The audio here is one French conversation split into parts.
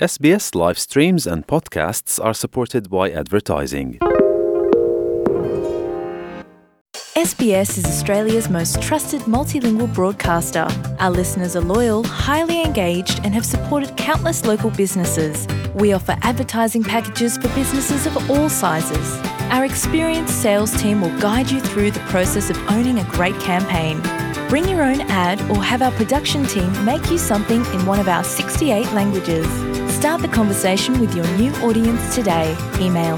SBS live streams and podcasts are supported by advertising. SBS is Australia's most trusted multilingual broadcaster. Our listeners are loyal, highly engaged, and have supported countless local businesses. We offer advertising packages for businesses of all sizes. Our experienced sales team will guide you through the process of owning a great campaign. Bring your own ad or have our production team make you something in one of our 68 languages. Start the conversation with your new audience today. Email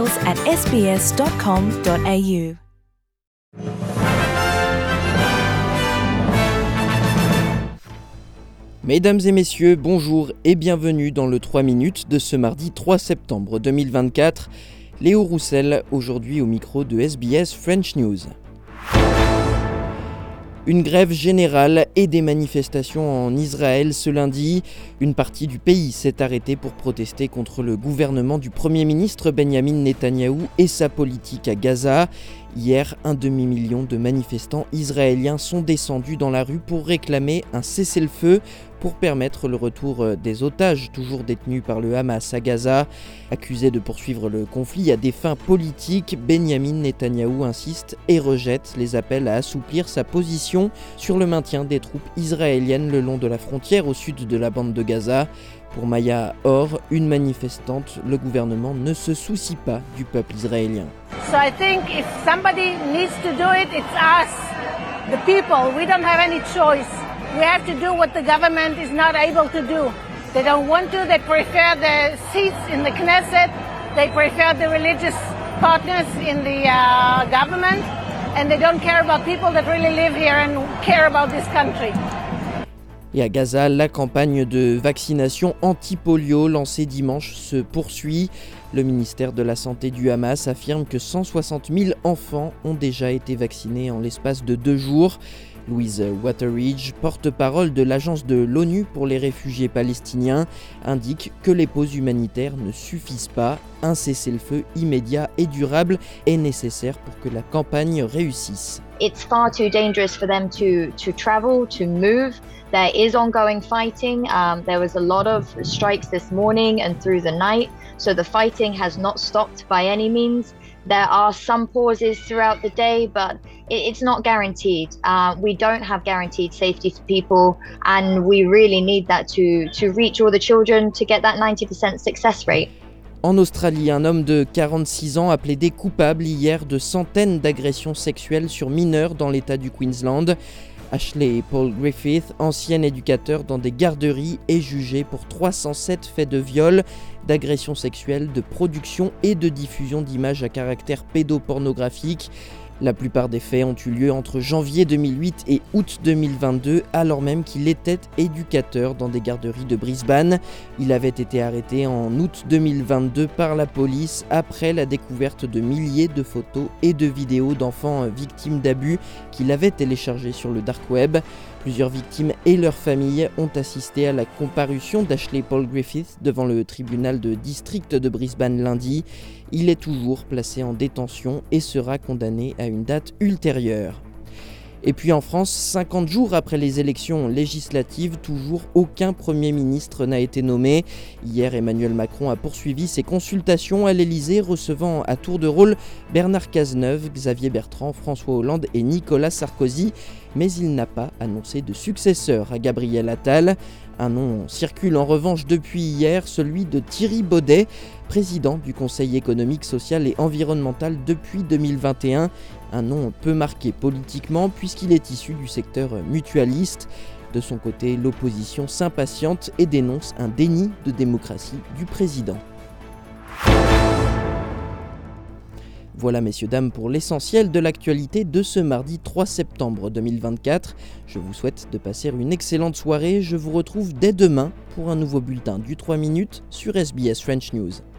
sales@sbs.com.au. Mesdames et messieurs, bonjour et bienvenue dans le 3 minutes de ce mardi 3 septembre 2024. Léo Roussel, aujourd'hui au micro de SBS French News. Une grève générale et des manifestations en Israël ce lundi. Une partie du pays s'est arrêtée pour protester contre le gouvernement du Premier ministre Benjamin Netanyahou et sa politique à Gaza. Hier, un demi-million de manifestants israéliens sont descendus dans la rue pour réclamer un cessez-le-feu pour permettre le retour des otages toujours détenus par le Hamas à Gaza. Accusé de poursuivre le conflit à des fins politiques, Benjamin Netanyahou insiste et rejette les appels à assouplir sa position sur le maintien des troupes israéliennes le long de la frontière au sud de la bande de Gaza. Pour Maya Or, une manifestante, le gouvernement ne se soucie pas du peuple israélien. So I think if somebody needs to do it, it's us, the people. We don't have any choice. We have to do what the government is not able to do. They don't want to. They prefer the seats in the Knesset. They prefer the religious partners in the government. And they don't care about people that really live here and care about this country. Et à Gaza, la campagne de vaccination anti-polio lancée dimanche se poursuit. Le ministère de la Santé du Hamas affirme que 160 000 enfants ont déjà été vaccinés en l'espace de 2 jours. Louise Wateridge, porte-parole de l'Agence de l'ONU pour les réfugiés palestiniens, indique que les pauses humanitaires ne suffisent pas. Un cessez-le-feu immédiat et durable est nécessaire pour que la campagne réussisse. It's far too dangerous for them to travel, to move. There is ongoing fighting. There was a lot of strikes this morning and through the night. So the fighting has not stopped by any means. There are some pauses throughout the day, but it's not guaranteed. We don't have guaranteed safety for people, and we really need that to reach all the children to get that 90% success rate. En Australie, un homme de 46 ans a plaidé coupable hier de centaines d'agressions sexuelles sur mineurs dans l'état du Queensland. Ashley Paul Griffith, ancien éducateur dans des garderies, est jugé pour 307 faits de viol, d'agressions sexuelles, de production et de diffusion d'images à caractère pédopornographique. La plupart des faits ont eu lieu entre janvier 2008 et août 2022, alors même qu'il était éducateur dans des garderies de Brisbane. Il avait été arrêté en août 2022 par la police après la découverte de milliers de photos et de vidéos d'enfants victimes d'abus qu'il avait téléchargées sur le dark web. Plusieurs victimes et leurs familles ont assisté à la comparution d'Ashley Paul Griffith devant le tribunal de district de Brisbane lundi. Il est toujours placé en détention et sera condamné à une date ultérieure. Et puis en France, 50 jours après les élections législatives, toujours aucun Premier ministre n'a été nommé. Hier, Emmanuel Macron a poursuivi ses consultations à l'Elysée, recevant à tour de rôle Bernard Cazeneuve, Xavier Bertrand, François Hollande et Nicolas Sarkozy. Mais il n'a pas annoncé de successeur à Gabriel Attal. Un nom circule en revanche depuis hier, celui de Thierry Baudet, président du Conseil économique, social et environnemental depuis 2021. Un nom peu marqué politiquement puisqu'il est issu du secteur mutualiste. De son côté, l'opposition s'impatiente et dénonce un déni de démocratie du président. Voilà messieurs, dames, pour l'essentiel de l'actualité de ce mardi 3 septembre 2024. Je vous souhaite de passer une excellente soirée. Je vous retrouve dès demain pour un nouveau bulletin du 3 minutes sur SBS French News.